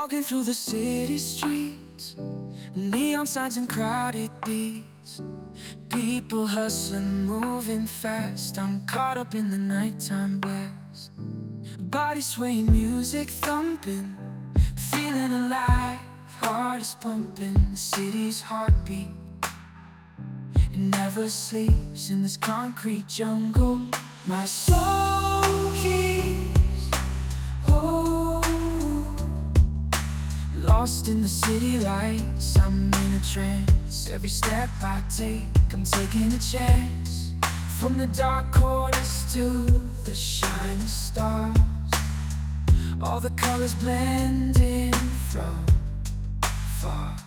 Walking through the city streets, neon signs and crowded beats, people hustling, moving fast. I'm caught up in the nighttime blast. Body swaying, music thumping, feeling alive, heart is pumping. The city's heartbeat, it never sleeps in this concrete jungle. My soul keeps, oh, lost in the city lights. I'm in a trance. Every step I take, I'm taking a chance. From the dark corners to the shining stars, all the colors blend in from far.